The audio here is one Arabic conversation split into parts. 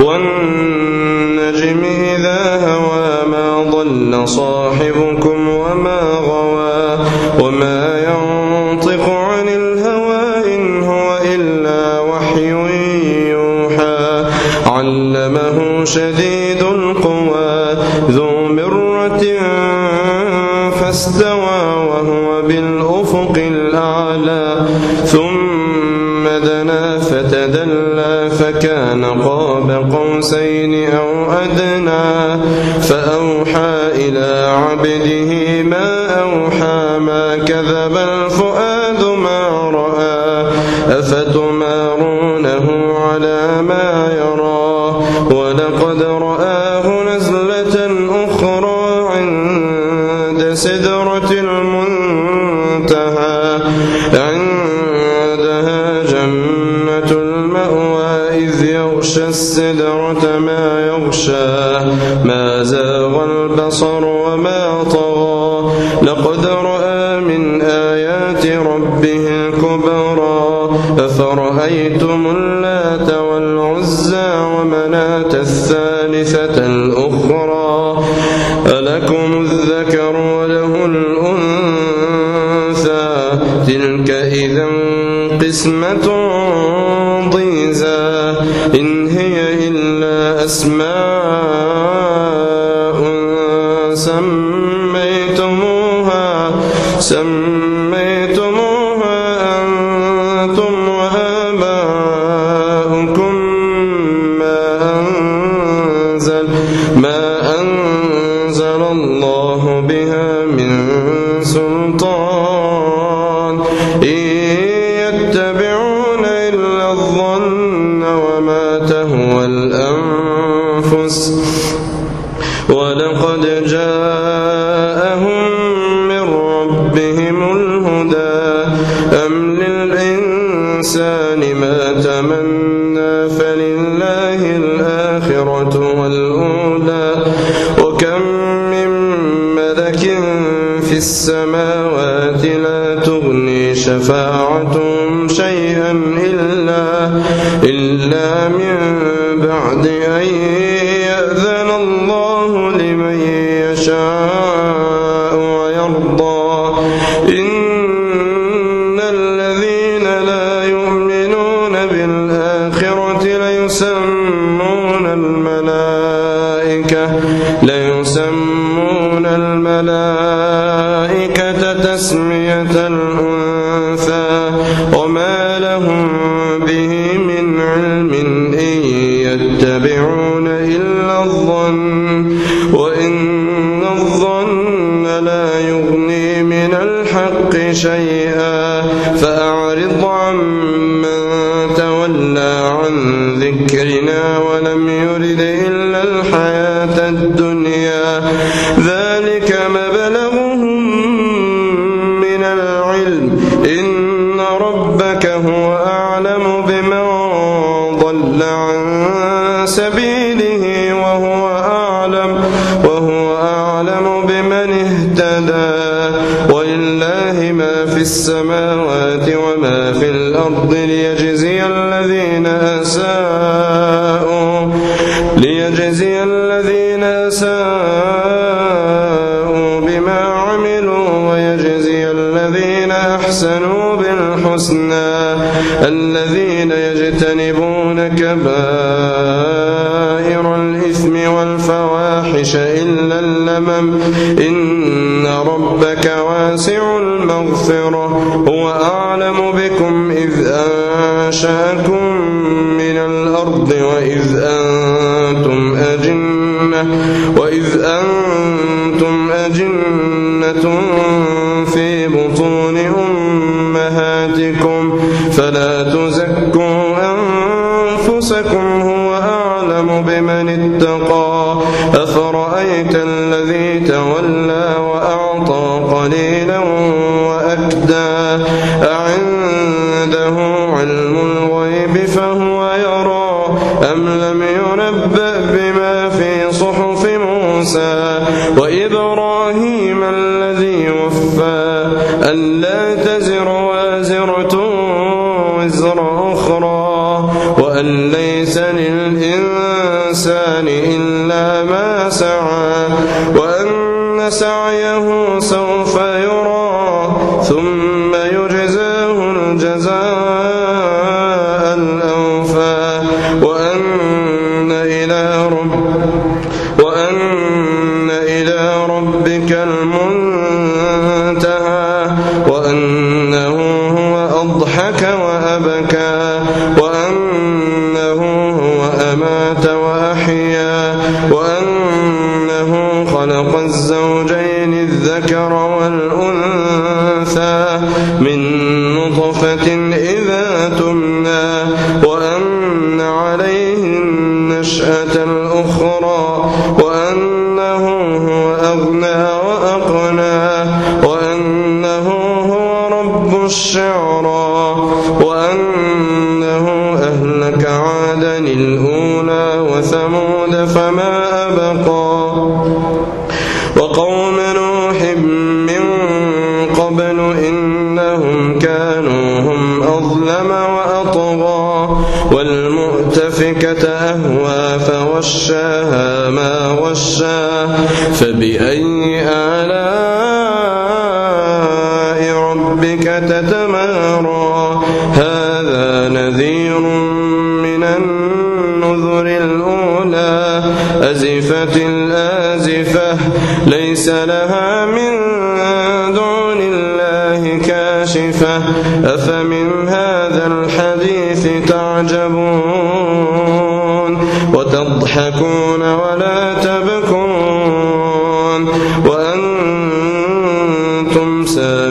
والنجم إذا هوى ما ضل صاحبكم وما غوى وما ينطق عن الهوى إن هو إلا وحي يوحى علمه شديد القوى ذو مرة فاستوى وهو بالأفق الأعلى ثم دنا فتدلى فكان قاب قوسين أو أدنى فأوحى إلى عبده ما أوحى ما كذب الفؤاد ما رأى أفتمارونه على ما يرى ولقد رآه نزلة أخرى عند سدرة المنتهى عندها جنة المأوى إذ يغشى السدرة ما يغشى ما زاغ البصر وما طغى لقد رأى من آيات ربه الكبرى أفرأيتم اللات والعزى ومناة الثالثة الأخرى ألكم الذكر وله الأنثى تلك إذا قسمة ضيزى إن هي إلا أسماء سميتموها أنتم وآباؤكم ما أنزل الله بها من سلطان إن يتبعون إلا الظن وما تهوى الأنفس ولقد جاءهم من ربهم الهدى أم للإنسان ما تمنى فلله الآخرة والأولى وكم من ملك في السماوات لا تغني شفاعتهم شيئا إلا من بعد أن يأذن الله لمن يشاء ويرضى إن الذين لا يؤمنون بالآخرة ليسمون الملائكة تسمية الأنثى وما لهم به من علم إن يتبعون إلا الظن وإن الظن لا يغني من الحق شيئا فأعرض عمن تولى عن ذكرنا ولم يرد إلا الحياة الدنيا ذلك مبلغهم من العلم إن ربك هو أعلم بمن ضل عن سبيله وهو أعلم بمن اهتدى ولله ما في السماوات وما في الأرض ليجزي الذين أساءوا بما عملوا ويجزي الذين أحسنوا بالحسنى الذين يجتنبون كبائر الإثم والفواحش إلا اللمم إن ربك واسع المغفرة هو أعلم بكم إذ أنشأكم من الأرض وإذ أنتم أجنة في بطون أمهاتكم فلا تزكوا أنفسكم هو أعلم بمن اتقى أفرأيت الذي تولى وأعطى قليلا وأكدى أعنده علم الغيب فهو يرى أم لم ينبأ بما في صحف موسى وإبراهيم الذي وفى ألا تزر وازرة وزر أخرى وأن ليس للإنسان إلا ما سعى وأن سعيه سوف يرى ثم يجزاه الجزاء الأوفى وأن إلى ربك المنتهى وأنه هو أضحك وأبكى وأنه هو أمات وأحيا وأنه خلق الزوجين الذكر والأنثى من نطفة إذا تمنى وأن عليه النشأة الأخرى وأنه هو أغنى وأقنى وأنه هو رب الشعرى وأنه أهلك عادا الأولى وثمود فما أبقى وقوم نوح من قبل إنهم كانوا هم أظلم وأطغى والمؤتفكة أهوى فغشاها ما غشا فبأي آلاء ربك تتمارى هذا نذير من النذر الأولى أزفت الآزفة ليس لها من دون الله كاشفة أفمن هذا الحديث تعجبون وتضحكون ولا تبكون وأنتم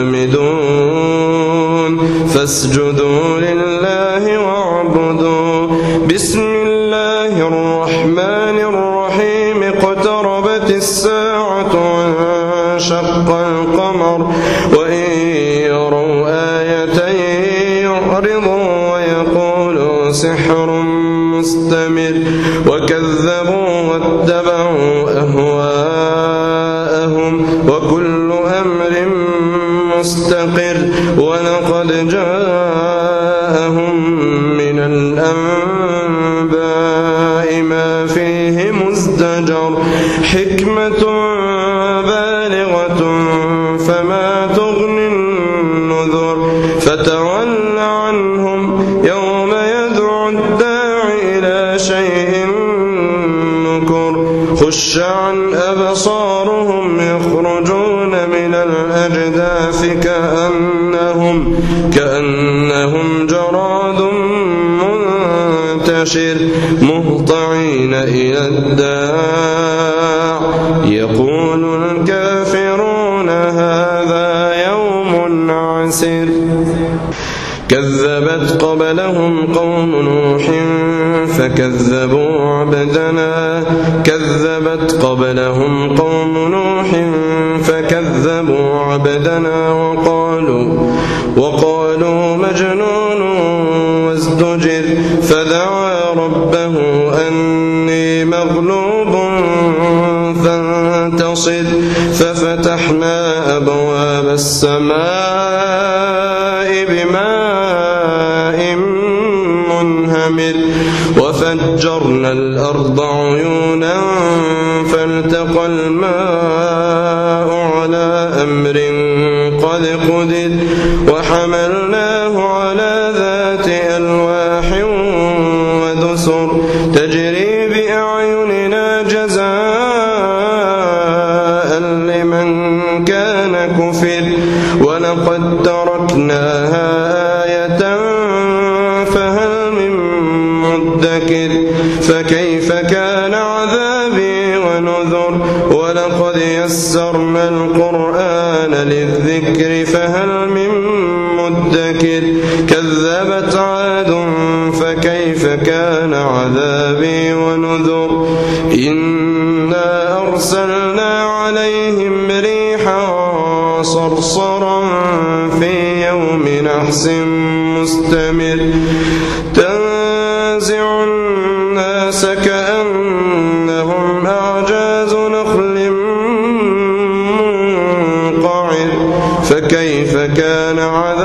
سامدون فاسجدوا لله واعبدوا بسم الله الرحمن الرحيم اقتربت الساعة وانشق القمر وإن يروا آية يعرضوا ويقولوا سحر مستمر وكذبوا واتبعوا أهواءهم وكل أمر مستقر ولقد جاءهم من الأنباء ما فيه مزدجر حكمة بالغة فما تغني النذر فتول عنهم يوم يدعو الداعي إلى شيء نكر خش عن أبصارهم يخرجون من الأجداث كأنهم جراد منتشر مهطعين إلى الداع يقول الكافرون هذا يوم عسر كذبت قبلهم قوم نوح فكذبوا عبدنا وقالوا مجنون وازدجر فدعا ربه أني مغلوب فانتصر ففتحنا أبواب السماء بماء منهمر وفجرنا الأرض عيونا فالتقى الماء على أمر قد قدر وحملناه على ذات ألواح ودسر تجري بأعيننا جزاء لمن كان كفر ولقد تركناها آية فهل من مدكر فكيف كان عذابي ونذر ولقد يسرنا القرآن للذكر فهل من مدكر كذبت عاد فكيف كان عذابي ونذر إنا أرسلنا عليهم ريحا صرصرا في يوم نحس مستمر تنزع الناس كأنهم أعجاز نخل منقعر فكيف كان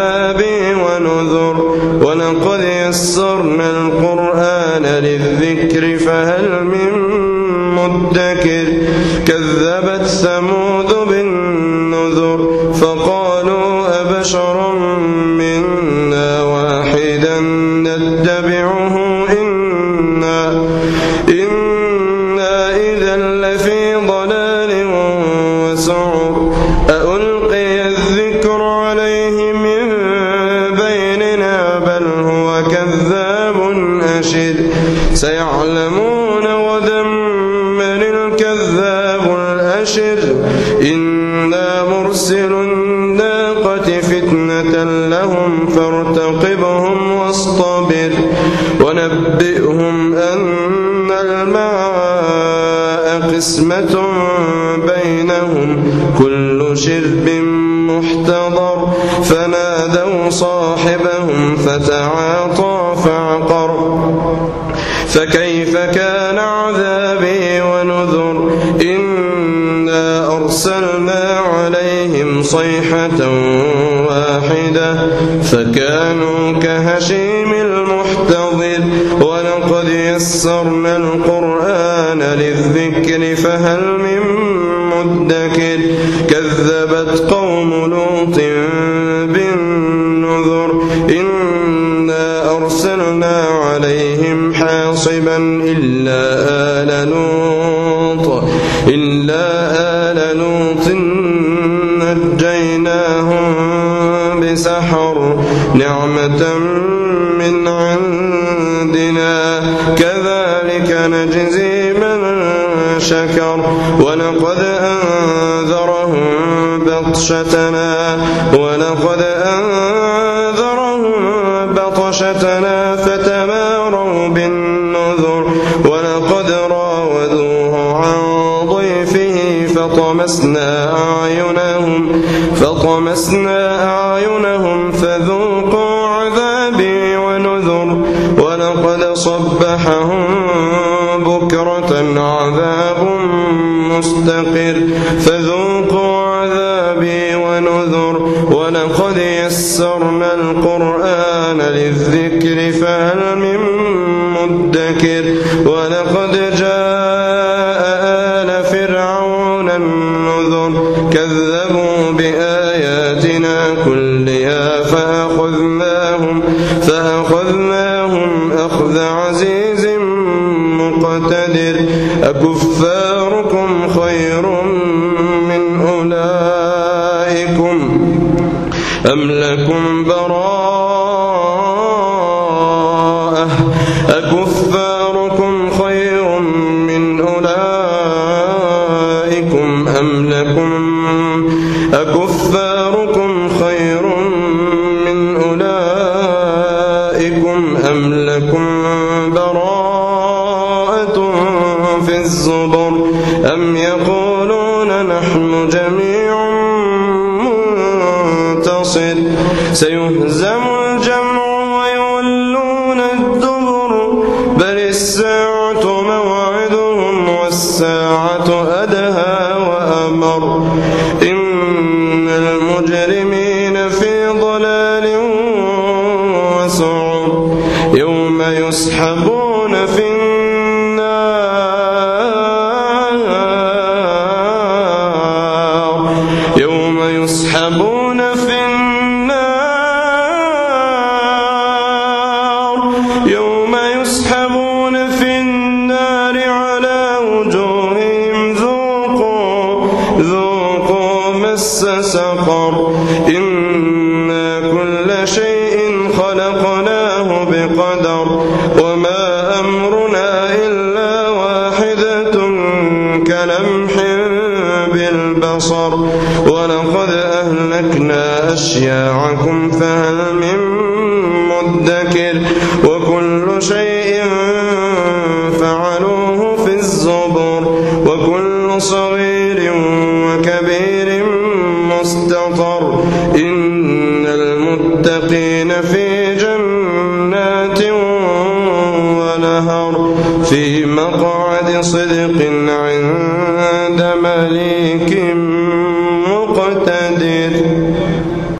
عذابي ونذر ولقد يسرنا القرآن للذكر للذكر فهل من مدكر كذبت ثمود بالنذر فقالوا أبشرا منا واحدا نتبعه إنا إذا لفي ضلال وسعر أألقي الذكر عليه من بيننا بل هو كذاب أشر سيعلمون غدا من الكذاب الأشر إنا مرسل الناقة فتنة لهم فارتقبهم واصطبر ونبئهم أن الماء قسمة بينهم كل شرب محتضر فنادوا صاحبهم فتعاطى فعقر فكيف كان عذابي ونذر إنا أرسلنا عليهم صيحة واحدة فكانوا كهشيم المحتضر ولقد يسرنا القرآن للذكر فهل من مدكر كذبت قوم لوط بالنذر إنا أرسلنا عليهم حاصبا إلا آل لوط نجيناهم بسحر نعمة من عندنا كذلك نجزي من شكر ولقد أنذرهم بطشتنا فتماروا بالنذر ولقد راودوه عن ضيفه فطمسنا أعينهم فذوقوا عذابي ونذر ولقد صبحهم بكرة عذاب مستقر فذوقوا عذابي ونذر ولقد يسرنا القرآن للذكر فهل من مدكر ولقد جاء آل فرعون النذر كذبوا بآياتنا كلها فأخذناهم أخذ عزيز مقتدر أكفاركم خير من أولئكم أم لكم براءة أكفاركم خير من أولئكم أم لكم براءة في الزبر أم يقولون نحن جميع منتصر سيهزم الجمع ويولون الدبر بل الساعة موعدهم والساعة أدهى وأمر إن المجرمين في ضلال وسعر يوم يسحبون في النار على وجوههم ذوقوا مس سقر إنا كل شيء خلقناه بقدر وما أمرنا إلا واحدة كلمح بالبصر ولقد أهلكنا أشياعكم فهل من مدكر وكل شيء فعلوه في الزبر وكل صغير وكبير مستطر إن المتقين في جنات ونهر في مقعد صدق عند مليك